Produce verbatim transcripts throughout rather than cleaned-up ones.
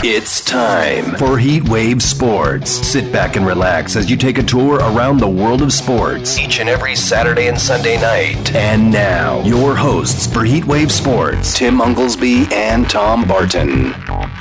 It's time for Heat Wave Sports. Sit back and relax as you take a tour around the world of sports each and every Saturday and Sunday night. And now, your hosts for Heat Wave Sports, Tim Unglesby and Tom Barton.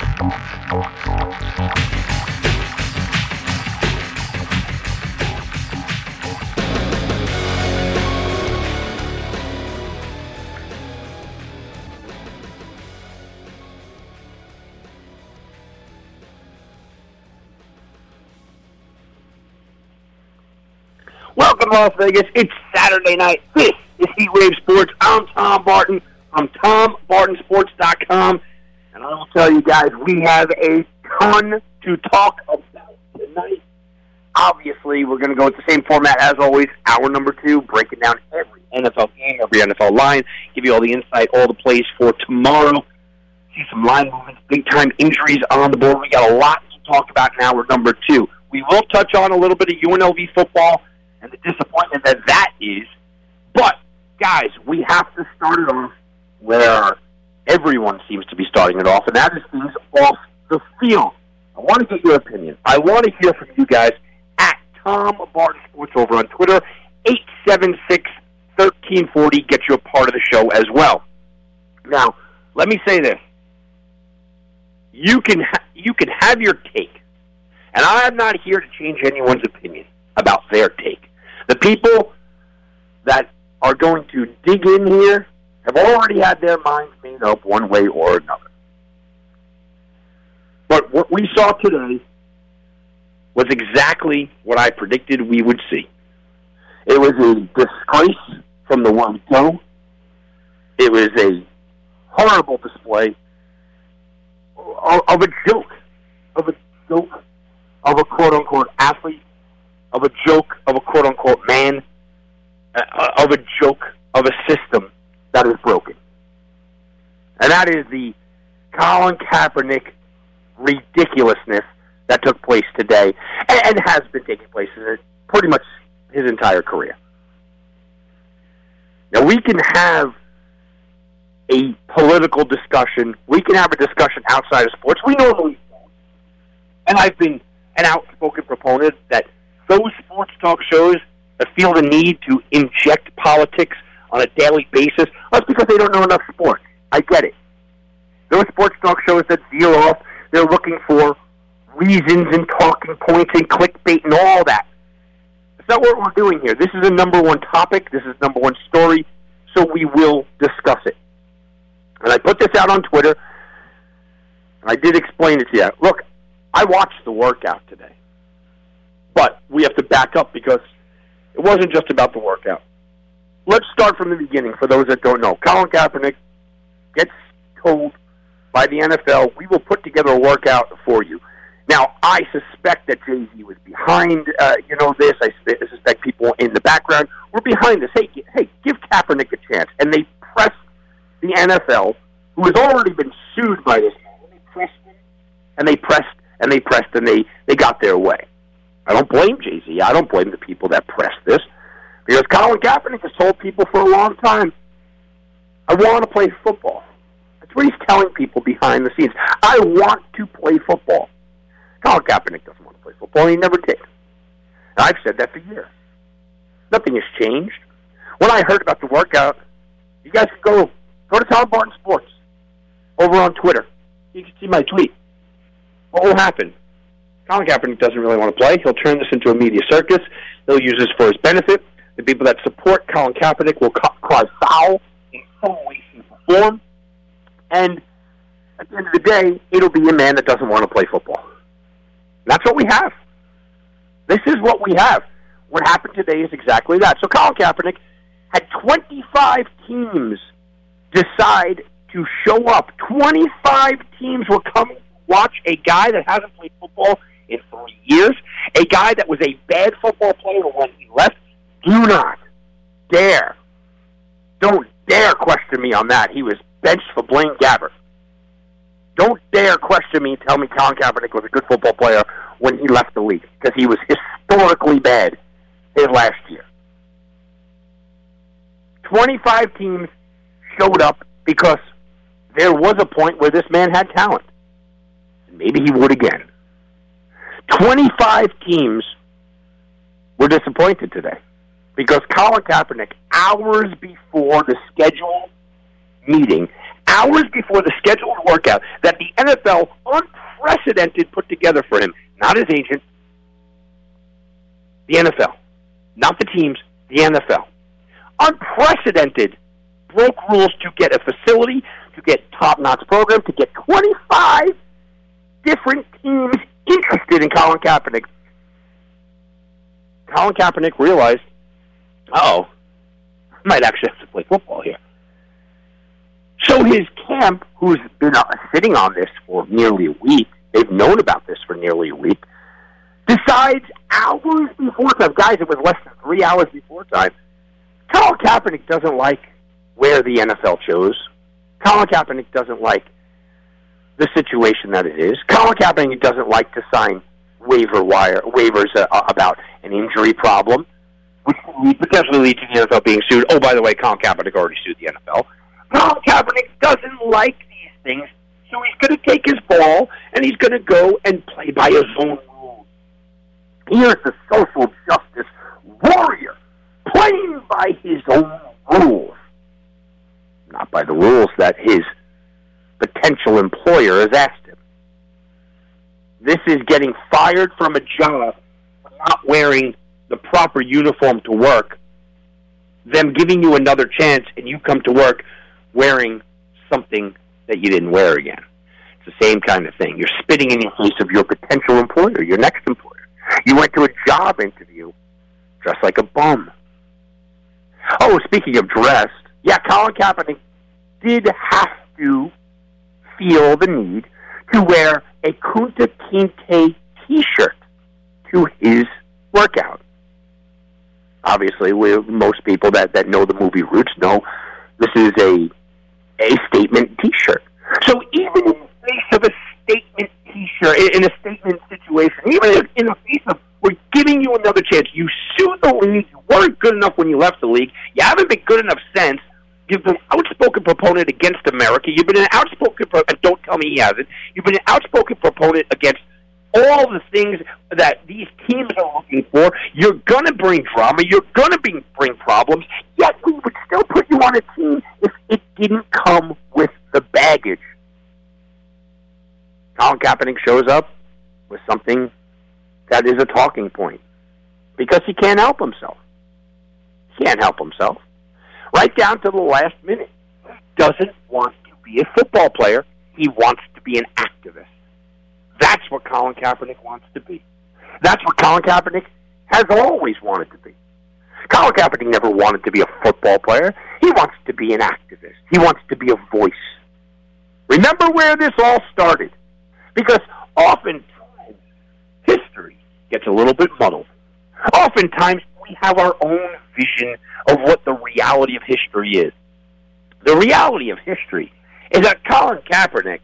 Welcome to Las Vegas. It's Saturday night. This is Heat Wave Sports. I'm Tom Barton from Tom Barton Sports dot com. And I will tell you guys, we have a ton to talk about tonight. Obviously, we're going to go with the same format as always. Hour number two, breaking down every N F L game, every N F L line, give you all the insight, all the plays for tomorrow. See some line movements, big-time injuries on the board. We got a lot to talk about in hour number two. We will touch on a little bit of U N L V football and the disappointment that that is. But, guys, we have to start it off where everyone seems to be starting it off, and that is things off the field. I want to get your opinion. I want to hear from you guys at Tom Barton Sports over on Twitter. eight seven six, one three four zero gets you a part of the show as well. Now, let me say this. You can ha- you can have your take, and I am not here to change anyone's opinion about their take. The people that are going to dig in here have already had their minds made up one way or another. But what we saw today was exactly what I predicted we would see. It was a disgrace from the word go. It was a horrible display of a joke, of a joke of a quote-unquote athlete, of a joke of a quote-unquote man, uh, of a joke of a system that is broken. And that is the Colin Kaepernick ridiculousness that took place today and, and has been taking place in pretty much his entire career. Now, we can have a political discussion. We can have a discussion outside of sports. We normally don't. And I've been an outspoken proponent that those sports talk shows that feel the need to inject politics on a daily basis, that's because they don't know enough sports. I get it. Those sports talk shows that veer off, they're looking for reasons and talking points and clickbait and all that. That's not what we're doing here. This is a number one topic. This is number one story, so we will discuss it. And I put this out on Twitter, and I did explain it to you. Look, I watched the workout today. But we have to back up because it wasn't just about the workout. Let's start from the beginning for those that don't know. Colin Kaepernick gets told by the N F L, we will put together a workout for you. Now, I suspect that Jay-Z was behind, uh, you know, this. I suspect people in the background were behind this. Hey, hey, give Kaepernick a chance. And they pressed the N F L, who has already been sued by this man. They pressed him, and they pressed, and they pressed, and they, they got their way. I don't blame Jay-Z. I don't blame the people that pressed this. Because Colin Kaepernick has told people for a long time, I want to play football. That's what he's telling people behind the scenes. I want to play football. Colin Kaepernick doesn't want to play football, and he never did. And I've said that for years. Nothing has changed. When I heard about the workout, you guys can go, go to Tom Barton Sports over on Twitter. You can see my tweet. What will happen? Colin Kaepernick doesn't really want to play. He'll turn this into a media circus. He'll use this for his benefit. The people that support Colin Kaepernick will cry foul in some way, shape, or form. And at the end of the day, it'll be a man that doesn't want to play football. That's what we have. This is what we have. What happened today is exactly that. So Colin Kaepernick had twenty-five teams decide to show up. twenty-five teams were coming to watch a guy that hasn't played football in three years, a guy that was a bad football player when he left. Do not dare, don't dare question me on that. He was benched for Blaine Gabbert. Don't dare question me and tell me Colin Kaepernick was a good football player when he left the league, because he was historically bad his last year. twenty-five teams showed up because there was a point where this man had talent. maybe he would again. twenty-five teams were disappointed today because Colin Kaepernick, hours before the scheduled meeting, hours before the scheduled workout that the N F L unprecedented put together for him, not his agent, the N F L, not the teams, the N F L, unprecedented, broke rules to get a facility, to get top-notch program, to get twenty-five different teams interested in Colin Kaepernick. Colin Kaepernick realized, uh-oh, I might actually have to play football here. So his camp, who's been uh, sitting on this for nearly a week, they've known about this for nearly a week, decides hours before time, guys, it was less than three hours before time, Colin Kaepernick doesn't like where the N F L chose. Colin Kaepernick doesn't like the situation that it is. Colin Kaepernick doesn't like to sign waiver wire waivers uh, about an injury problem, which could potentially lead to the N F L being sued. Oh, by the way, Colin Kaepernick already sued the N F L. Colin Kaepernick doesn't like these things, so he's going to take his ball and he's going to go and play by his own rules. Here's the social justice warrior playing by his own rules, not by the rules that his potential employer has asked him. This is getting fired from a job for not wearing the proper uniform to work, them giving you another chance, and you come to work wearing something that you didn't wear again. It's the same kind of thing. You're spitting in the face of your potential employer, your next employer. You went to a job interview dressed like a bum. Oh, speaking of dressed, yeah, Colin Kaepernick did have to feel the need to wear a Kunta Kinte t-shirt to his workout. Obviously, we, most people that, that know the movie Roots know this is a a statement t-shirt. So even in the face of a statement t-shirt, in a statement situation, even in the face of we're giving you another chance, you sued the league, you weren't good enough when you left the league, you haven't been good enough since, you've been an outspoken proponent against America, you've been an outspoken, pro- don't tell me he hasn't, you've been an outspoken proponent against all the things that these teams are looking for. You're going to bring drama. You're going to bring, bring problems. Yet we would still put you on a team if it didn't come with the baggage. Colin Kaepernick shows up with something that is a talking point because he can't help himself. He can't help himself. Right down to the last minute. He doesn't want to be a football player. He wants to be an activist. That's what Colin Kaepernick wants to be. That's what Colin Kaepernick has always wanted to be. Colin Kaepernick never wanted to be a football player. He wants to be an activist. He wants to be a voice. Remember where this all started. Because oftentimes, history gets a little bit muddled. Oftentimes, we have our own vision of what the reality of history is. The reality of history is that Colin Kaepernick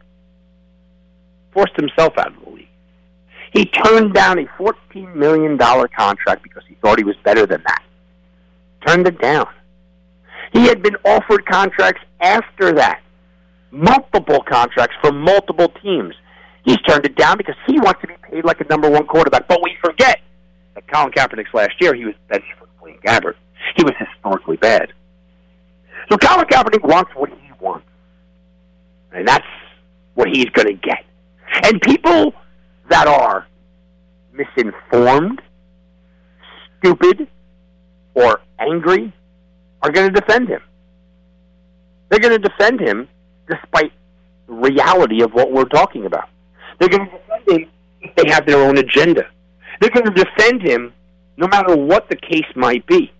forced himself out of the league. He turned down a fourteen million dollars contract because he thought he was better than that. Turned it down. He had been offered contracts after that. Multiple contracts from multiple teams. He's turned it down because he wants to be paid like a number one quarterback. But we forget that Colin Kaepernick's last year, he was benched for Blaine Gabbert. He was historically bad. So Colin Kaepernick wants what he wants. And that's what he's going to get. And people that are misinformed, stupid, or angry are going to defend him. They're going to defend him despite the reality of what we're talking about. They're going to defend him if they have their own agenda. They're going to defend him no matter what the case might be.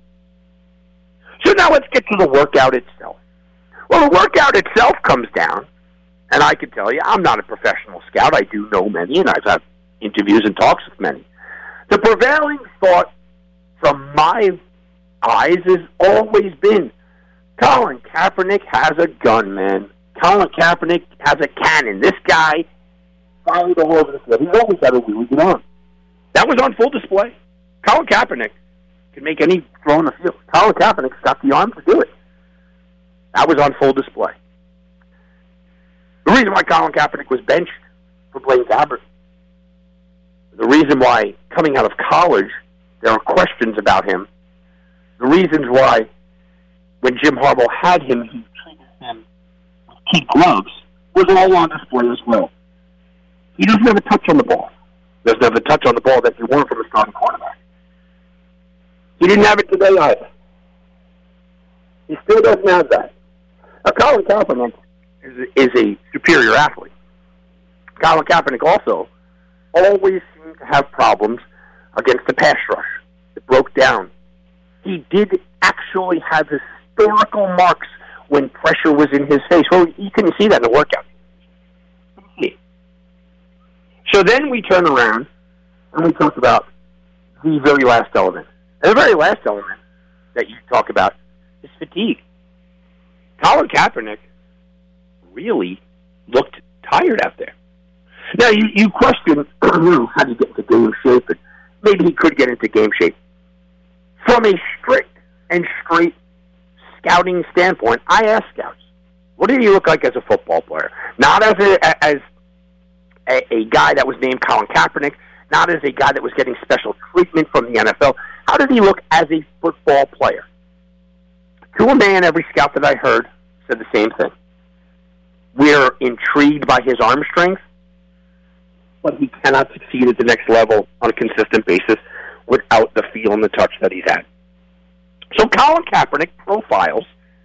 So now let's get to the workout itself. Well, the workout itself comes down, and I can tell you, I'm not a professional scout. I do know many, and I've had interviews and talks with many. The prevailing thought from my eyes has always been, Colin Kaepernick has a gun, man. Colin Kaepernick has a cannon. This guy fired all over the field. He's always got a wheelie get on. That was on full display. Colin Kaepernick can make any throw in the field. Colin Kaepernick's got the arm to do it. That was on full display. The reason why Colin Kaepernick was benched for Blaine Gabbert. The reason why coming out of college there are questions about him. The reasons why when Jim Harbaugh had him, he treated him with kid gloves was all on display as well. He doesn't have a touch on the ball. Doesn't have a touch on the ball that you want from a starting quarterback. He didn't have it today either. He still doesn't have that. Now, Colin Kaepernick is a, is a superior athlete. Colin Kaepernick also always seemed to have problems against the pass rush. It broke down. He did actually have historical marks when pressure was in his face. Well, you couldn't see that in the workout. So then we turn around and we talk about the very last element. And the very last element that you talk about is fatigue. Colin Kaepernick really looked tired out there. Now, you, you question, how do you get into game shape? And maybe he could get into game shape. From a strict and straight scouting standpoint, I ask scouts, what did he look like as a football player? Not as a, as a, a guy that was named Colin Kaepernick, not as a guy that was getting special treatment from the N F L. How did he look as a football player? To a man, every scout that I heard said the same thing. We're intrigued by his arm strength, but he cannot succeed at the next level on a consistent basis without the feel and the touch that he's had. So Colin Kaepernick profiles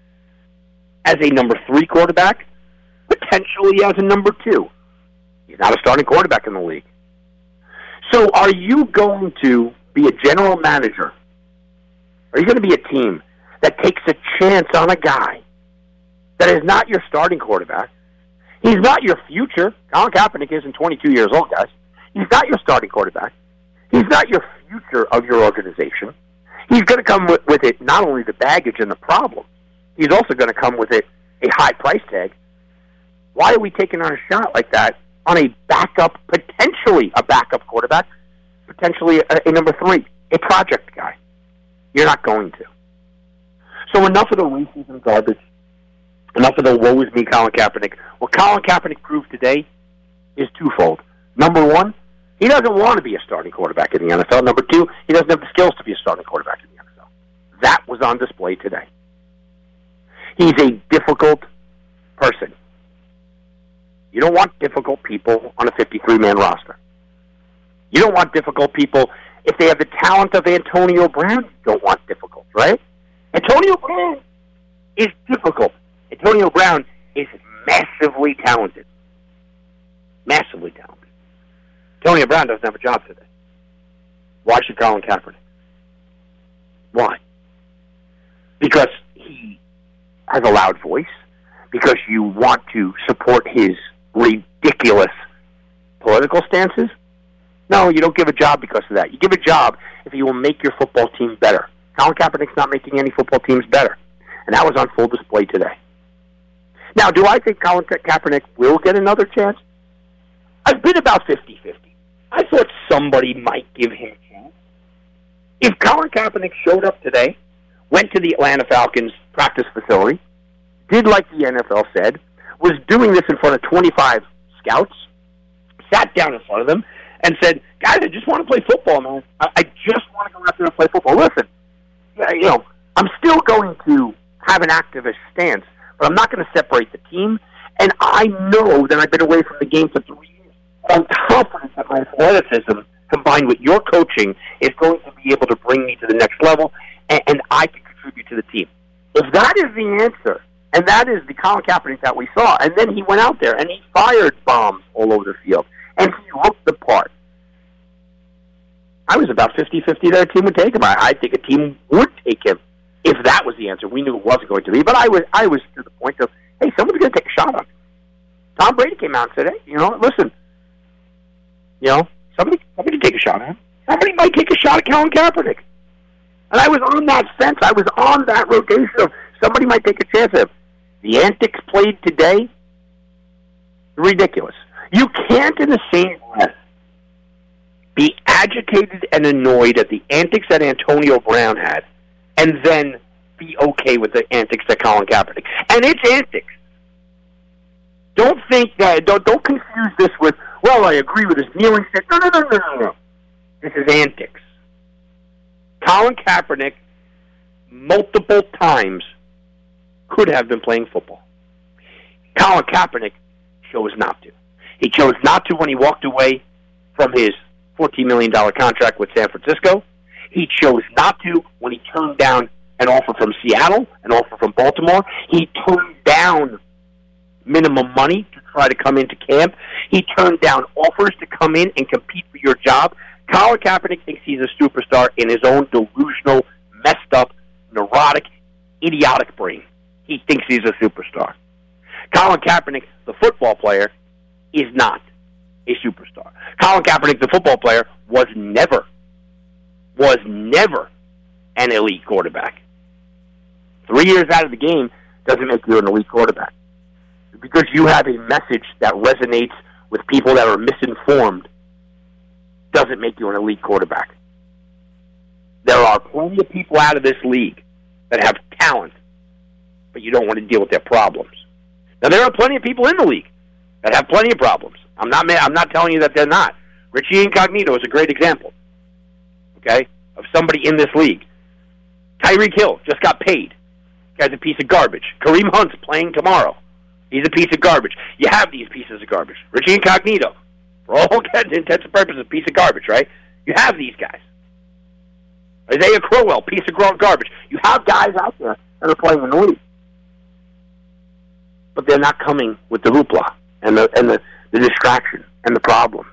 as a number three quarterback, potentially as a number two. He's not a starting quarterback in the league. So are you going to be a general manager? Are you going to be a team that takes a chance on a guy that is not your starting quarterback? He's not your future. Colin Kaepernick isn't twenty-two years old, guys. He's not your starting quarterback. He's not your future of your organization. He's going to come with, with it not only the baggage and the problem, he's also going to come with it a high price tag. Why are we taking on a shot like that on a backup, potentially a backup quarterback, potentially a, a number three, a project guy? You're not going to. So enough of the racism garbage. Enough of the woe is me, Colin Kaepernick. What Colin Kaepernick proved today is twofold. Number one, he doesn't want to be a starting quarterback in the N F L. Number two, he doesn't have the skills to be a starting quarterback in the N F L. That was on display today. He's a difficult person. You don't want difficult people on a fifty-three man roster. You don't want difficult people if they have the talent of Antonio Brown. You don't want difficult, right? Antonio Brown is difficult. Antonio Brown is massively talented. Massively talented. Antonio Brown doesn't have a job today. Why should Colin Kaepernick? Why? Because he has a loud voice, because you want to support his ridiculous political stances? No, you don't give a job because of that. You give a job if you will make your football team better. Colin Kaepernick's not making any football teams better. And that was on full display today. Now, do I think Colin Ka- Kaepernick will get another chance? I've been about fifty-fifty. I thought somebody might give him a chance. If Colin Kaepernick showed up today, went to the Atlanta Falcons practice facility, did like the N F L said, was doing this in front of twenty-five scouts, sat down in front of them, and said, guys, I just want to play football, man. I, I just want to go out there and play football. Listen, you know, I'm still going to have an activist stance, but I'm not going to separate the team. And I know that I've been away from the game for three years. I'm confident that my athleticism, combined with your coaching, is going to be able to bring me to the next level, and, and I can contribute to the team. If that is the answer, and that is the Colin Kaepernick that we saw, and then he went out there and he fired bombs all over the field, and he looked the part. I was about fifty-fifty that a team would take him. I, I think a team would take him if that was the answer. We knew it wasn't going to be, but I was I was to the point of, hey, somebody's going to take a shot on him. Tom Brady came out and said, hey, you know, listen, you know, somebody somebody take a shot at him. Somebody might take a shot at Colin Kaepernick. And I was on that fence. I was on that rotation of somebody might take a chance at him. The antics played today, ridiculous. You can't, in the same breath, be agitated and annoyed at the antics that Antonio Brown had and then be okay with the antics that Colin Kaepernick. And it's antics. Don't think that, don't, don't confuse this with, well, I agree with his kneeling stance. No, no, no, no, no, no. This is antics. Colin Kaepernick, multiple times, could have been playing football. Colin Kaepernick chose not to. He chose not to when he walked away from his fourteen million dollars contract with San Francisco. He chose not to when he turned down an offer from Seattle, an offer from Baltimore. He turned down minimum money to try to come into camp. He turned down offers to come in and compete for your job. Colin Kaepernick thinks he's a superstar in his own delusional, messed up, neurotic, idiotic brain. He thinks he's a superstar. Colin Kaepernick, the football player, is not a superstar. Colin Kaepernick, the football player, was never, was never an elite quarterback. Three years out of the game doesn't make you an elite quarterback. Because you have a message that resonates with people that are misinformed doesn't make you an elite quarterback. There are plenty of people out of this league that have talent, but you don't want to deal with their problems. Now, there are plenty of people in the league that have plenty of problems. I'm not I'm not telling you that they're not. Richie Incognito is a great example, okay, of somebody in this league. Tyreek Hill just got paid. Guy's a piece of garbage. Kareem Hunt's playing tomorrow. He's a piece of garbage. You have these pieces of garbage. Richie Incognito, for all intents and purposes, a piece of garbage, right? You have these guys. Isaiah Crowell, piece of garbage. You have guys out there that are playing in the league. But they're not coming with the hoopla and the and the, the distraction and the problems.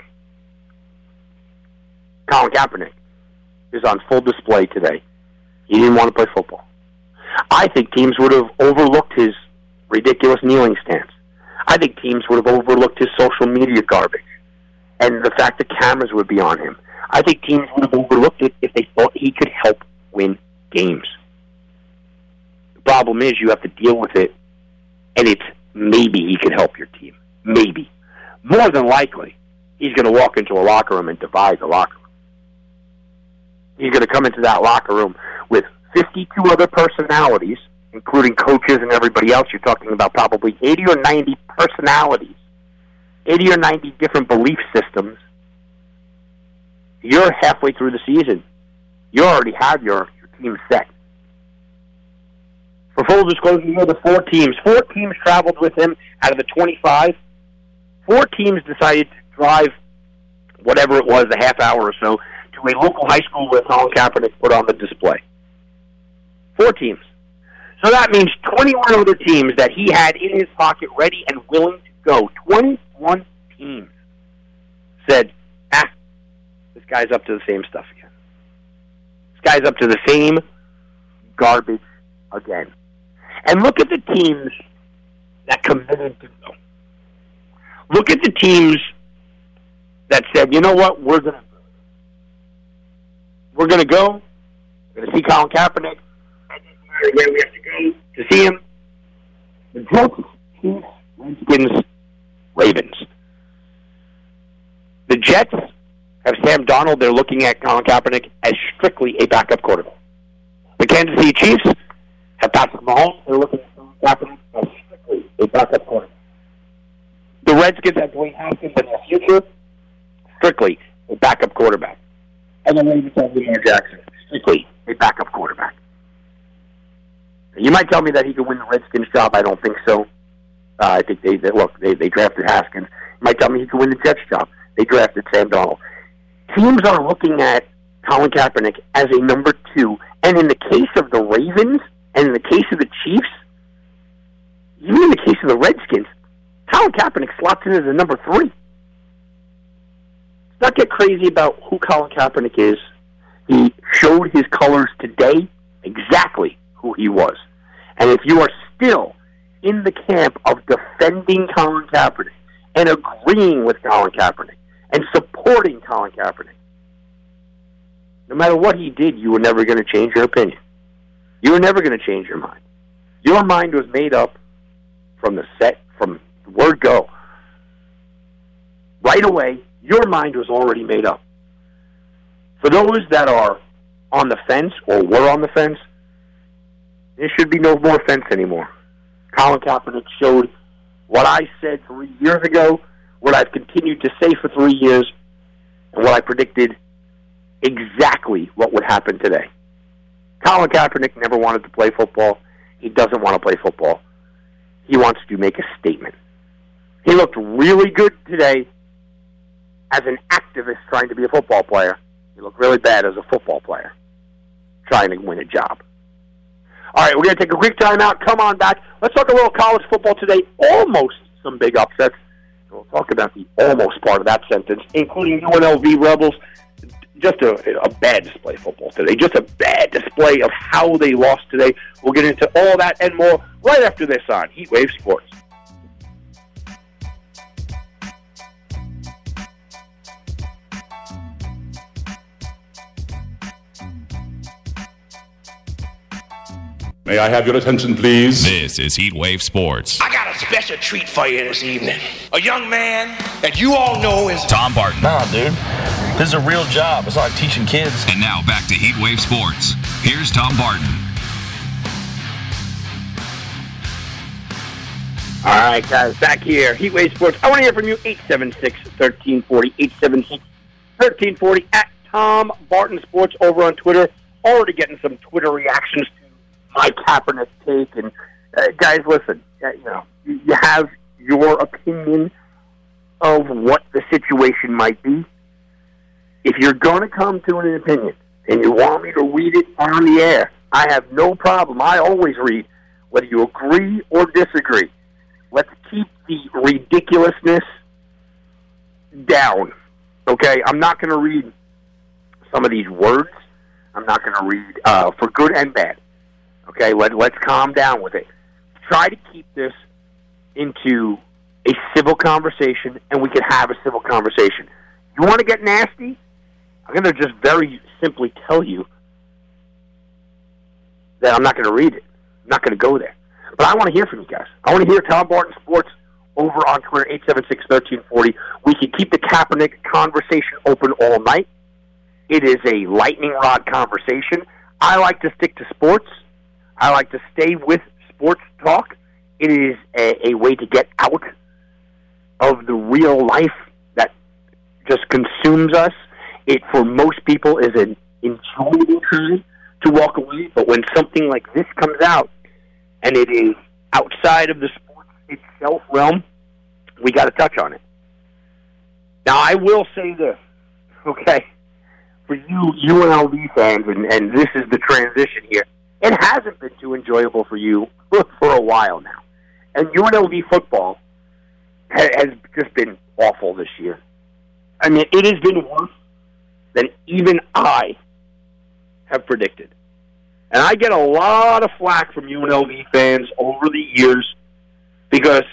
Colin Kaepernick is on full display today. He didn't want to play football. I think teams would have overlooked his ridiculous kneeling stance. I think teams would have overlooked his social media garbage and the fact that cameras would be on him. I think teams would have overlooked it if they thought he could help win games. The problem is you have to deal with it, and it's maybe he could help your team. Maybe. More than likely, he's going to walk into a locker room and divide the locker room. He's going to come into that locker room with fifty-two other personalities, including coaches and everybody else. You're talking about probably eighty or ninety personalities, eighty or ninety different belief systems. You're halfway through the season. You already have your, your team set. For full disclosure, you know the four teams. Four teams traveled with him out of the twenty-five. Four teams decided to drive whatever it was, a half hour or so, to a local high school where Colin Kaepernick put on the display. Four teams. So that means twenty-one other teams that he had in his pocket ready and willing to go. twenty-one teams said, ah, this guy's up to the same stuff again. This guy's up to the same garbage again. And look at the teams that committed to go. Look at the teams that said, you know what, we're going to we're going to go. We're going to see Colin Kaepernick. Where we have to go to see him. The Jets, Chiefs, Redskins, Ravens. The Jets have Sam Darnold. They're looking at Colin Kaepernick as strictly a backup quarterback. The Kansas City Chiefs have Patrick Mahomes. They're looking at Colin Kaepernick as strictly a backup quarterback. The Redskins have Dwayne Haskins in their future, strictly a backup quarterback. And the Ravens have Lamar Jackson, strictly a backup quarterback. You might tell me that he could win the Redskins job. I don't think so. Uh, I think they, they look they, they drafted Haskins. You might tell me he could win the Jets job. They drafted Sam Darnold. Teams are looking at Colin Kaepernick as a number two, and in the case of the Ravens and in the case of the Chiefs, even in the case of the Redskins, Colin Kaepernick slots in as a number three. Let's not get crazy about who Colin Kaepernick is. He showed his colors today exactly who he was. And if you are still in the camp of defending Colin Kaepernick and agreeing with Colin Kaepernick and supporting Colin Kaepernick, no matter what he did, you were never going to change your opinion. You were never going to change your mind. Your mind was made up from the set, from the word go. Right away, your mind was already made up. For those that are on the fence or were on the fence, there should be no more fence anymore. Colin Kaepernick showed what I said three years ago, what I've continued to say for three years, and what I predicted exactly what would happen today. Colin Kaepernick never wanted to play football. He doesn't want to play football. He wants to make a statement. He looked really good today as an activist trying to be a football player. He looked really bad as a football player trying to win a job. All right, we're going to take a quick time out. Come on back. Let's talk a little college football today. Almost some big upsets. We'll talk about the almost part of that sentence, including U N L V Rebels. Just a, a bad display of football today. Just a bad display of how they lost today. We'll get into all that and more right after this on Heatwave Sports. May I have your attention, please? This is Heatwave Sports. I got a special treat for you this evening. A young man that you all know is Tom Barton. Nah, dude. This is a real job. It's like teaching kids. And now back to Heatwave Sports. Here's Tom Barton. All right, guys, back here. Heatwave Sports. I want to hear from you. eight seven six, one three four zero. eight seven six, one three four zero. At Tom Barton Sports over on Twitter. Already getting some Twitter reactions to my Kaepernick take. And uh, guys, listen, uh, you know, you have your opinion of what the situation might be. If you're going to come to an opinion and you want me to read it on the air, I have no problem. I always read, whether you agree or disagree. Let's keep the ridiculousness down, okay? I'm not going to read some of these words. I'm not going to read uh, for good and bad. Okay, Let, let's calm down with it. Try to keep this into a civil conversation, and we can have a civil conversation. You want to get nasty? I'm going to just very simply tell you that I'm not going to read it. I'm not going to go there. But I want to hear from you guys. I want to hear Tom Barton Sports over on Twitter, eight seven six, one three four zero. We can keep the Kaepernick conversation open all night. It is a lightning rod conversation. I like to stick to sports. I like to stay with sports talk. It is a, a way to get out of the real life that just consumes us. It, for most people, is an enjoyable time to walk away. But when something like this comes out, and it is outside of the sports itself realm, we got to touch on it. Now, I will say this, okay? For you U N L V fans, and, and this is the transition here, it hasn't been too enjoyable for you for, for a while now. And U N L V football ha, has just been awful this year. I mean, it has been worse than even I have predicted. And I get a lot of flack from U N L V fans over the years because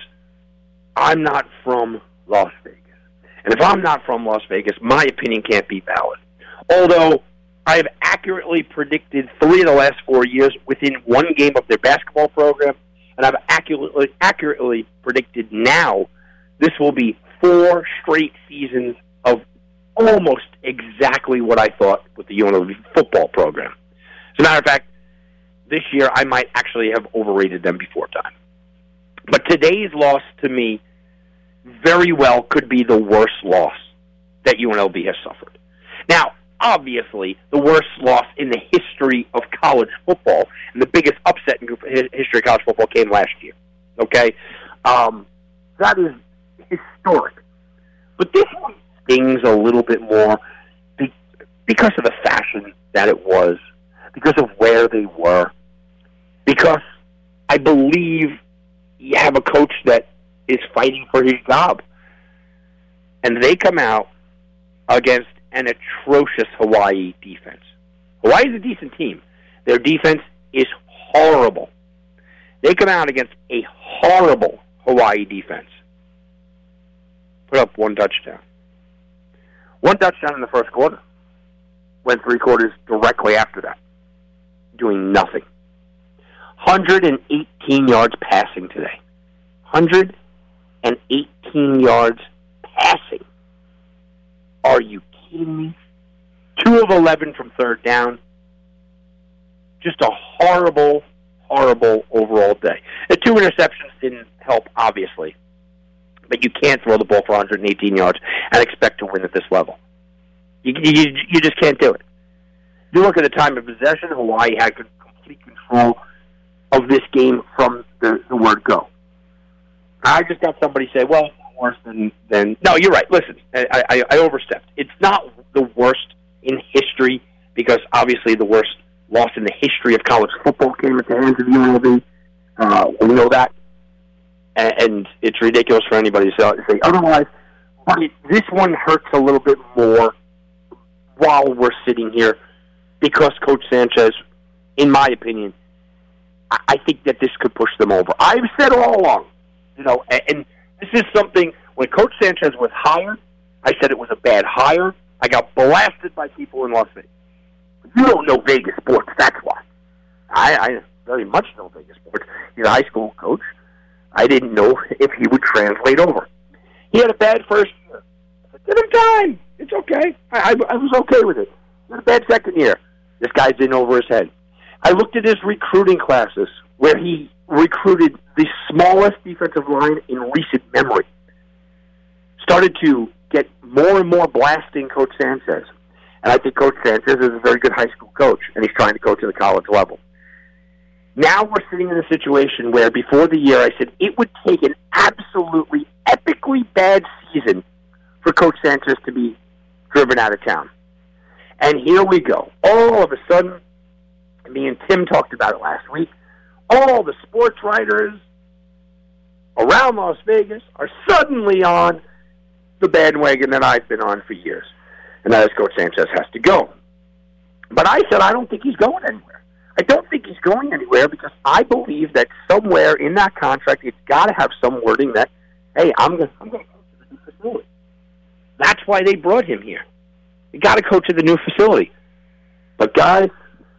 I'm not from Las Vegas. And if I'm not from Las Vegas, my opinion can't be valid. Although I have accurately predicted three of the last four years within one game of their basketball program, and I've accurately, accurately predicted now this will be four straight seasons of almost exactly what I thought with the U N L V football program. As a matter of fact, this year I might actually have overrated them before time. But today's loss to me very well could be the worst loss that U N L V has suffered. Now, obviously, the worst loss in the history of college football, and the biggest upset in history of college football came last year. Okay? Um, that is historic. But this one stings a little bit more because of the fashion that it was, because of where they were, because I believe you have a coach that is fighting for his job. And they come out against an atrocious Hawaii defense. Hawaii is a decent team. Their defense is horrible. They come out against a horrible Hawaii defense. Put up one touchdown. One touchdown in the first quarter. Went three quarters directly after that. Doing nothing. one hundred eighteen yards passing today. one hundred eighteen yards passing. Are you kidding me? two of eleven from third down. Just a horrible, horrible overall day. The two interceptions didn't help, obviously. But you can't throw the ball for one hundred eighteen yards and expect to win at this level. You, you, you just can't do it. You look at the time of possession, Hawaii had complete control of this game from the, the word go. I just got somebody say, well, it's not worse than, than... No, you're right. Listen, I, I, I overstepped. It's not the worst in history because obviously the worst loss in the history of college football came at the hands of U N L V. Uh, we know that. And, and it's ridiculous for anybody to say otherwise. But it, this one hurts a little bit more while we're sitting here because Coach Sanchez, in my opinion, I, I think that this could push them over. I've said all along, you know, and, and this is something, when Coach Sanchez was hired, I said it was a bad hire. I got blasted by people in Las Vegas. You don't know Vegas sports, that's why. I, I very much know Vegas sports. He's a high school coach. I didn't know if he would translate over. He had a bad first year. I said, give him time. It's okay. I, I, I was okay with it. He had a bad second year. This guy's in over his head. I looked at his recruiting classes where he recruited the smallest defensive line in recent memory. Started to get more and more blasting Coach Sanchez. And I think Coach Sanchez is a very good high school coach, and he's trying to coach at the college level. Now we're sitting in a situation where before the year I said it would take an absolutely epically bad season for Coach Sanchez to be driven out of town. And here we go. All of a sudden, me and Tim talked about it last week, all the sports writers around Las Vegas are suddenly on the bandwagon that I've been on for years. And that is Coach Sanchez has to go. But I said I don't think he's going anywhere. I don't think he's going anywhere because I believe that somewhere in that contract it's got to have some wording that, hey, I'm going I'm to coach at the new facility. That's why they brought him here. You got to coach at the new facility. But guys,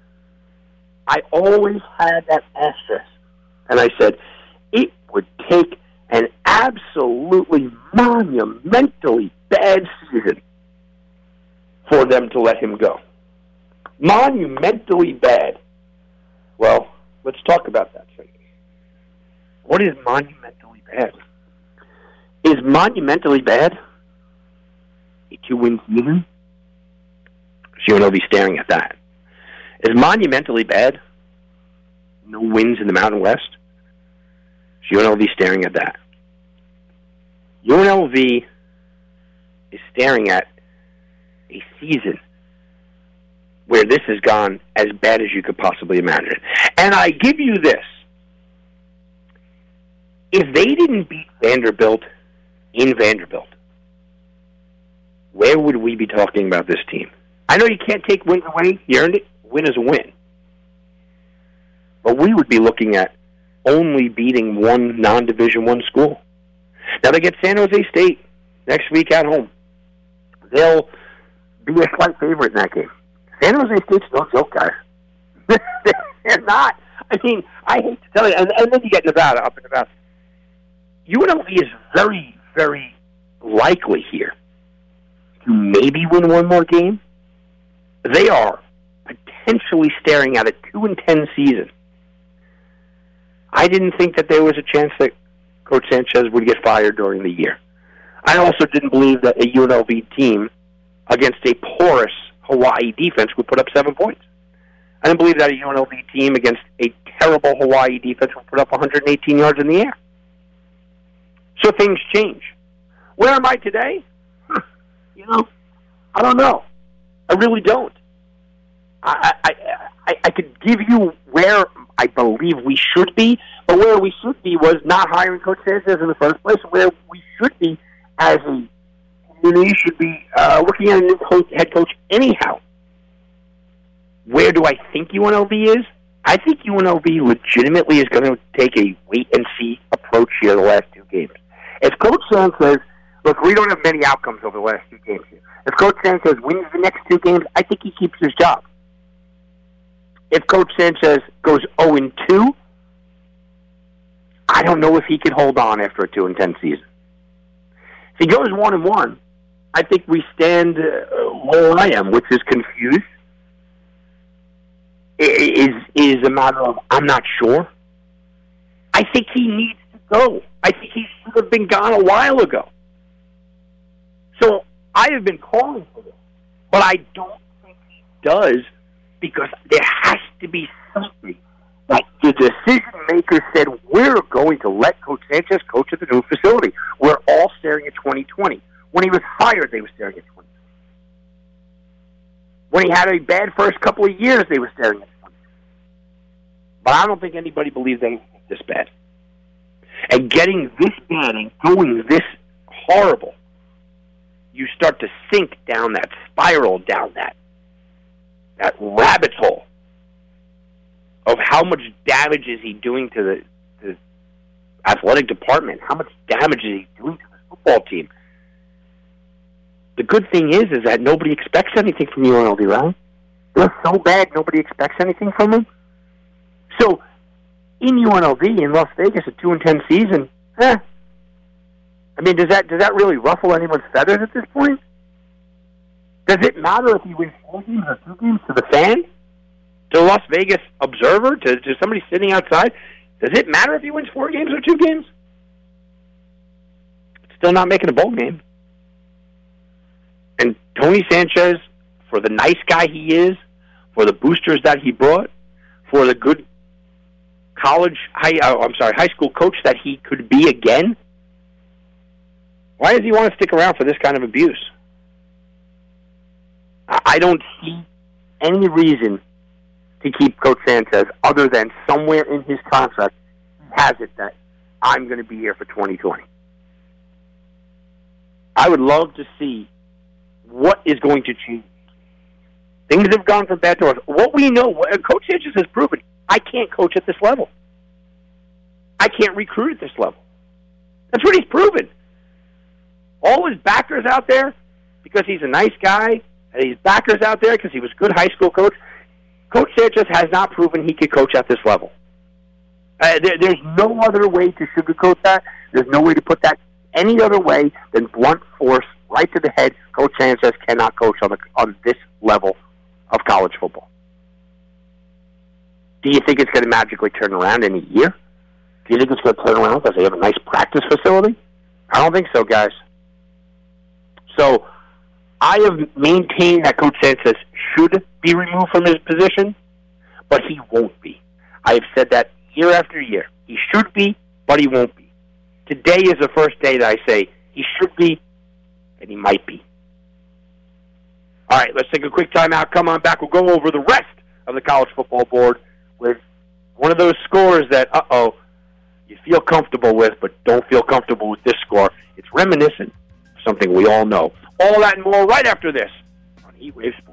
I always had that asterisk. And I said, it would take an absolutely monumentally bad season for them to let him go. Monumentally bad. Well, let's talk about that. What is monumentally bad? Is monumentally bad a two-win season? So U N L V staring at that. Is monumentally bad no wins in the Mountain West? So U N L V staring at that. U N L V is staring at a season where this has gone as bad as you could possibly imagine. And I give you this. If they didn't beat Vanderbilt in Vanderbilt, where would we be talking about this team? I know you can't take wins away. You earned it. Win is a win. But we would be looking at only beating one non-Division One school. Now they get San Jose State next week at home. They'll be a slight favorite in that game. San Jose State's no joke, guys. They're not. I mean, I hate to tell you. And, and then you get Nevada, up in Nevada. U N L V is very, very likely here to maybe win one more game. They are potentially staring at a two and ten season. I didn't think that there was a chance that Coach Sanchez would get fired during the year. I also didn't believe that a U N L V team against a porous Hawaii defense would put up seven points. I didn't believe that a U N L V team against a terrible Hawaii defense would put up one hundred eighteen yards in the air. So things change. Where am I today? You know, I don't know. I really don't. I, I, I, I could give you where I believe we should be, but where we should be was not hiring Coach Sanchez in the first place. Where we should be as a community should be uh, looking at a new coach, head coach anyhow. Where do I think U N L V is? I think U N L V legitimately is going to take a wait-and-see approach here the last two games. If Coach Sanchez, look, we don't have many outcomes over the last two games here. If Coach Sanchez wins the next two games, I think he keeps his job. If Coach Sanchez goes oh and two, I don't know if he can hold on after a two and ten season. If he goes one and one, I think we stand uh, where I am, which is confused. Is is a matter of I'm not sure. I think he needs to go. I think he should have been gone a while ago. So I have been calling for this, but I don't think he does because there has to be something that the decision maker said, we're going to let Coach Sanchez coach at the new facility. We're all staring at twenty twenty. When he was fired, they were staring at twenty twenty. When he had a bad first couple of years, they were staring at twenty twenty. But I don't think anybody believes anything this bad. And getting this bad and going this horrible, you start to sink down that spiral, down that that rabbit hole of how much damage is he doing to the, the athletic department? How much damage is he doing to the football team? The good thing is, is that nobody expects anything from U N L V, right? They're so bad, nobody expects anything from them. So, in U N L V, in Las Vegas, a two and ten season, eh. I mean, does that does that really ruffle anyone's feathers at this point? Does it matter if he wins four games or two games to the fan? To the Las Vegas observer? To, to somebody sitting outside? Does it matter if he wins four games or two games? It's still not making a bowl game. And Tony Sanchez, for the nice guy he is, for the boosters that he brought, for the good college, high, oh, I'm sorry, high school coach that he could be again, why does he want to stick around for this kind of abuse? I don't see any reason to keep Coach Sanchez other than somewhere in his contract he has it that I'm going to be here for twenty twenty. I would love to see what is going to change. Things have gone from bad to worse. What we know, Coach Sanchez has proven, I can't coach at this level. I can't recruit at this level. That's what he's proven. All his backers out there, because he's a nice guy, and his backers out there because he was a good high school coach, Coach Sanchez has not proven he could coach at this level. Uh, there, there's no other way to sugarcoat that. There's no way to put that any other way than blunt force right to the head. Coach Sanchez cannot coach on the, on this level of college football. Do you think it's going to magically turn around in a year? Do you think it's going to turn around because they have a nice practice facility? I don't think so, guys. So I have maintained that Coach Sanchez should be removed from his position, but he won't be. I have said that year after year. He should be, but he won't be. Today is the first day that I say he should be, and he might be. All right, let's take a quick timeout. Come on back. We'll go over the rest of the college football board with one of those scores that, uh-oh, you feel comfortable with, but don't feel comfortable with this score. It's reminiscent of something we all know. All that and more right after this on Heat Wave Sports.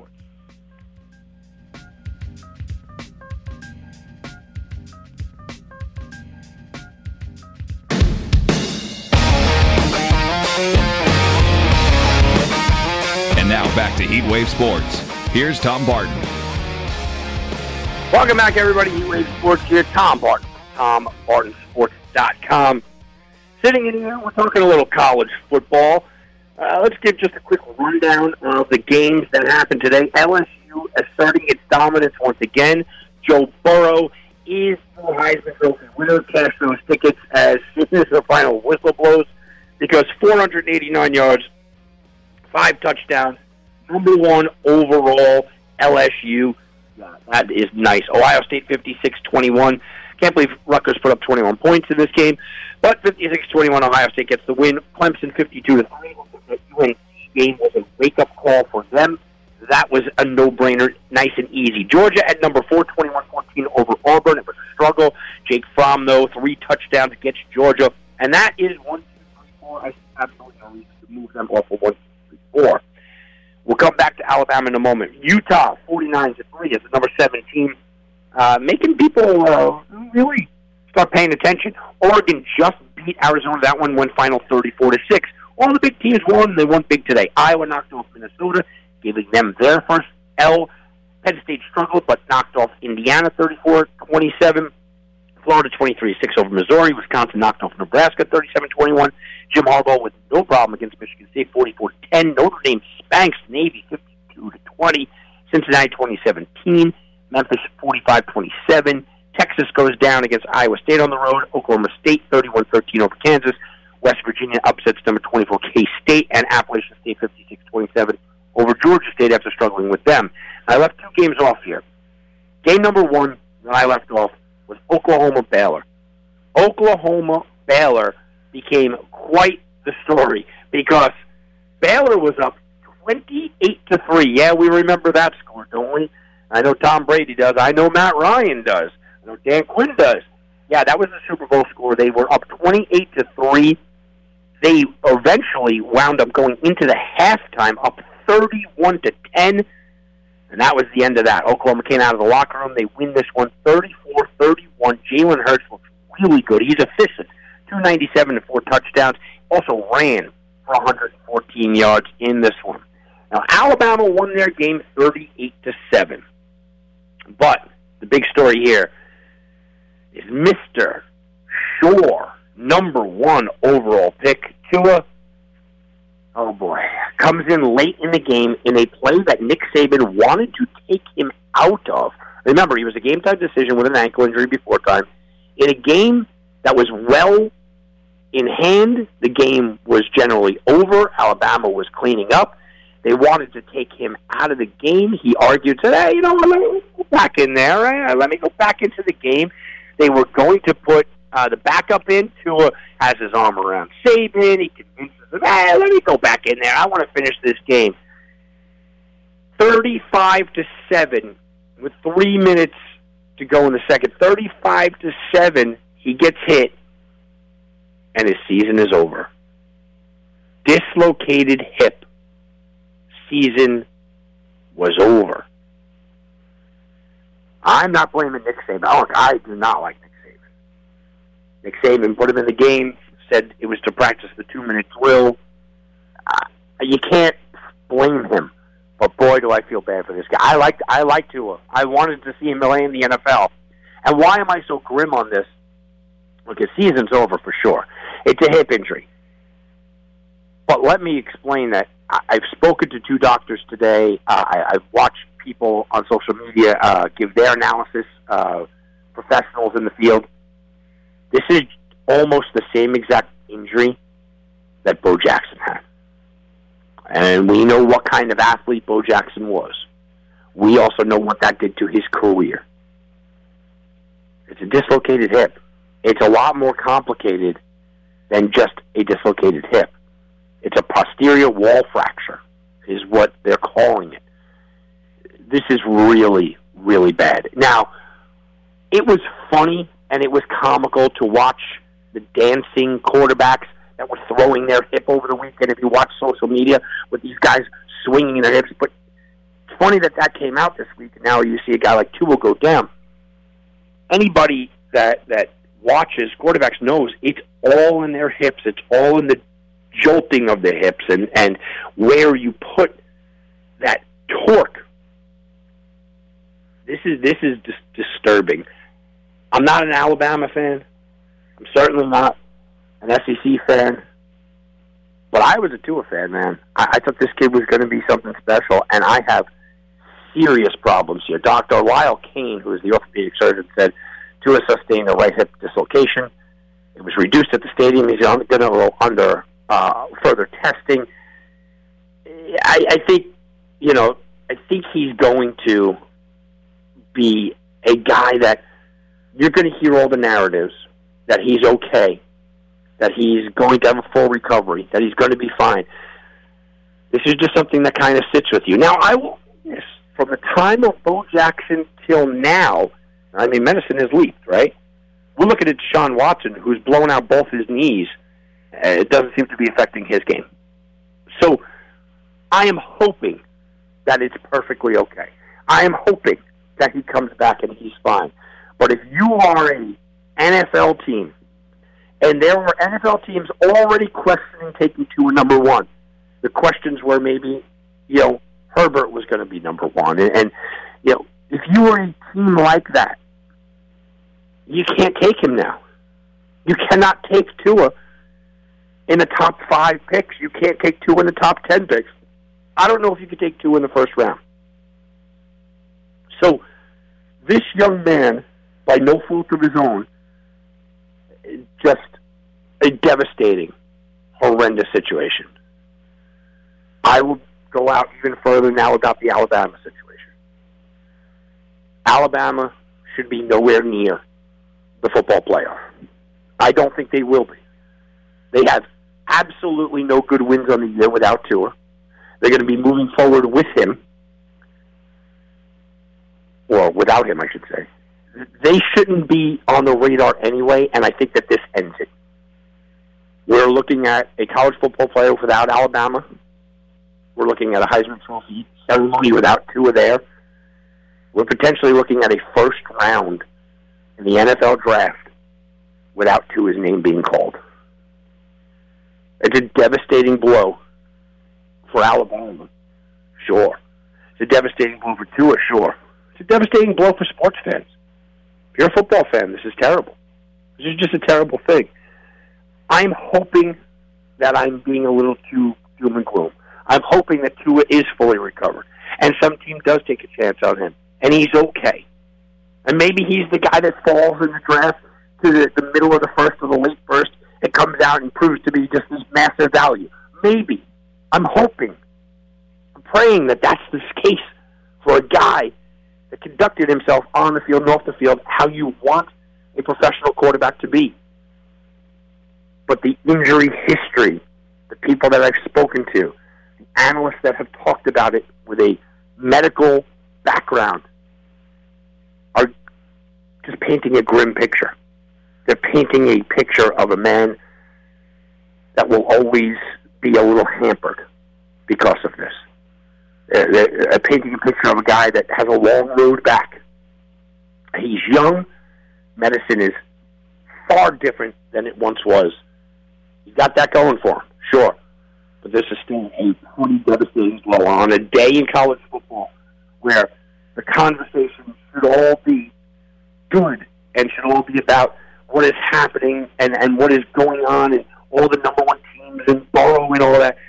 And now back to Heat Wave Sports. Here's Tom Barton. Welcome back, everybody. Heat Wave Sports here. Tom Barton, Tom Barton Sports dot com. Sitting in here, we're talking a little college football. Uh, let's give just a quick rundown of the games that happened today. L S U asserting its dominance once again. Joe Burrow is the Heisman Trophy winner. Cash those tickets as soon as the final whistle blows, because four hundred eighty-nine yards, five touchdowns, number one overall, L S U. Yeah, that is nice. Ohio State fifty-six twenty-one. Can't believe Rutgers put up twenty-one points in this game, but fifty-six twenty-one, Ohio State gets the win. Clemson fifty-two to three. The U N C game was a wake-up call for them. That was a no-brainer, nice and easy. Georgia at number four, twenty-one fourteen over Auburn. It was a struggle. Jake Fromm, though, three touchdowns against Georgia, and that is one, two, three, four. I see absolutely no reason to move them off of one, two, three, four. We'll come back to Alabama in a moment. Utah, forty-nine to three, is the number seven team, uh, making people uh, really start paying attention. Oregon just beat Arizona. That one went final thirty-four to six. All the big teams won. They won big today. Iowa knocked off Minnesota, giving them their first L. Penn State struggled, but knocked off Indiana thirty-four twenty-seven. Florida twenty-three six over Missouri. Wisconsin knocked off Nebraska thirty-seven twenty-one. Jim Harbaugh with no problem against Michigan State forty-four ten. Notre Dame spanks Navy fifty-two to twenty. Cincinnati twenty seventeen. Memphis forty-five twenty-seven. Texas Texas goes down against Iowa State on the road. Oklahoma State thirty-one thirteen over Kansas. West Virginia upsets number twenty-four K-State, and Appalachian State fifty-six twenty-seven over Georgia State after struggling with them. I left two games off here. Game number one that I left off was Oklahoma-Baylor. Oklahoma-Baylor became quite the story because Baylor was up twenty-eight to three. Yeah, we remember that score, don't we? I know Tom Brady does. I know Matt Ryan does. I know Dan Quinn does. Yeah, that was the Super Bowl score. They were up twenty-eight to three. They eventually wound up going into the halftime up thirty-one to ten, and that was the end of that. Oklahoma came out of the locker room. They win this one thirty-four thirty-one. Jalen Hurts looks really good. He's efficient. two ninety-seven to four touchdowns. Also ran for one hundred fourteen yards in this one. Now, Alabama won their game thirty-eight to seven. But the big story here is Mister Shore, number one overall pick, Tua. Oh, boy. Comes in late in the game in a play that Nick Saban wanted to take him out of. Remember, he was a game-time decision with an ankle injury before time. In a game that was well in hand, the game was generally over. Alabama was cleaning up. They wanted to take him out of the game. He argued, said, hey, you know what, let me go back in there. Right? Let me go back into the game. They were going to put uh, the backup in. Tua has his arm around Saban. He convinces him, hey, let me go back in there. I want to finish this game. thirty-five to seven with three minutes to go in the second. thirty-five to seven, he gets hit, and his season is over. Dislocated hip. Season was over. I'm not blaming Nick Saban. Look, I do not like Nick Saban. Nick Saban put him in the game, said it was to practice the two-minute drill. Uh, you can't blame him. But boy, do I feel bad for this guy. I liked, I liked Tua. I wanted to see him play in the N F L. And why am I so grim on this? Look, his season's over for sure. It's a hip injury. But let me explain that. I've spoken to two doctors today. Uh, I, I've watched people on social media uh, give their analysis, uh, professionals in the field. This is almost the same exact injury that Bo Jackson had. And we know what kind of athlete Bo Jackson was. We also know what that did to his career. It's a dislocated hip. It's a lot more complicated than just a dislocated hip. It's a posterior wall fracture, is what they're calling it. This is really, really bad. Now, it was funny and it was comical to watch the dancing quarterbacks that were throwing their hip over the weekend. If you watch social media with these guys swinging their hips, but it's funny that that came out this week. And now you see a guy like Tua go down. Anybody that that watches quarterbacks knows it's all in their hips. It's all in the jolting of the hips and, and where you put that torque. This is this is dis- disturbing. I'm not an Alabama fan. I'm certainly not an S E C fan. But I was a Tua fan, man. I, I thought this kid was going to be something special, and I have serious problems here. Doctor Lyle Kane, who is the orthopedic surgeon, said Tua sustained a right hip dislocation. It was reduced at the stadium. He's going to go under Uh, further testing. I, I think, you know, I think he's going to be a guy that you're going to hear all the narratives that he's okay, that he's going to have a full recovery, that he's going to be fine. This is just something that kind of sits with you. Now, I will say this, from the time of Bo Jackson till now, I mean, medicine has leaped, right? We're looking at Deshaun Watson, who's blown out both his knees. It doesn't seem to be affecting his game. So I am hoping that it's perfectly okay. I am hoping that he comes back and he's fine. But if you are an N F L team, and there were N F L teams already questioning taking Tua number one, the questions were maybe, you know, Herbert was going to be number one. And, and, you know, if you were a team like that, you can't take him now. You cannot take Tua in the top five picks. You can't take Tua in the top ten picks. I don't know if you could take Tua in the first round. So this young man by no fault of his own, just a devastating, horrendous situation. I will go out even further now about the Alabama situation. Alabama should be nowhere near the football playoff. I don't think they will be. They have absolutely no good wins on the year without Tua. They're going to be moving forward with him. Or without him, I should say. They shouldn't be on the radar anyway, and I think that this ends it. We're looking at a college football player without Alabama. We're looking at a Heisman Trophy ceremony without Tua there. We're potentially looking at a first round in the N F L draft without Tua's name being called. It's a devastating blow for Alabama, sure. It's a devastating blow for Tua, sure. It's a devastating blow for sports fans. If you're a football fan, this is terrible. This is just a terrible thing. I'm hoping that I'm being a little too doom and gloom. I'm hoping that Tua is fully recovered, and some team does take a chance on him, and he's okay. And maybe he's the guy that falls in the draft to the, the middle of the first or the late first and comes out and proves to be just this massive value. Maybe. I'm hoping. I'm praying that that's the case for a guy that conducted himself on the field and off the field how you want a professional quarterback to be. But the injury history, the people that I've spoken to, the analysts that have talked about it with a medical background are just painting a grim picture. They're painting a picture of a man that will always be a little hampered because of this. They're, they're painting a picture of a guy that has a long road back. He's young. Medicine is far different than it once was. He's got that going for him, sure. But this is still a pretty devastating blow on a day in college football where the conversation should all be good and should all be about what is happening and, and what is going on and all the number one teams and Burrow and all of that.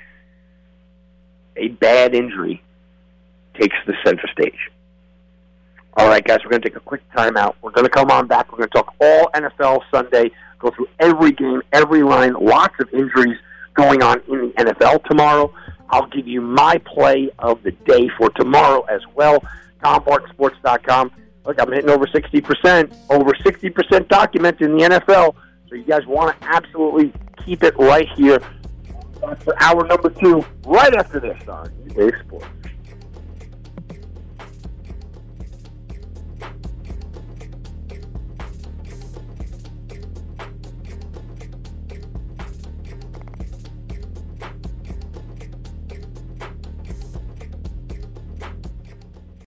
A bad injury takes the center stage. All right, guys, we're going to take a quick timeout. We're going to come on back. We're going to talk all N F L Sunday, go through every game, every line, lots of injuries going on in the N F L tomorrow. I'll give you my play of the day for tomorrow as well. Tom Bart Sports dot com. Look, I'm hitting over sixty percent, over sixty percent documented in the N F L. So you guys want to absolutely keep it right here for hour number two, right after this on E A Sports.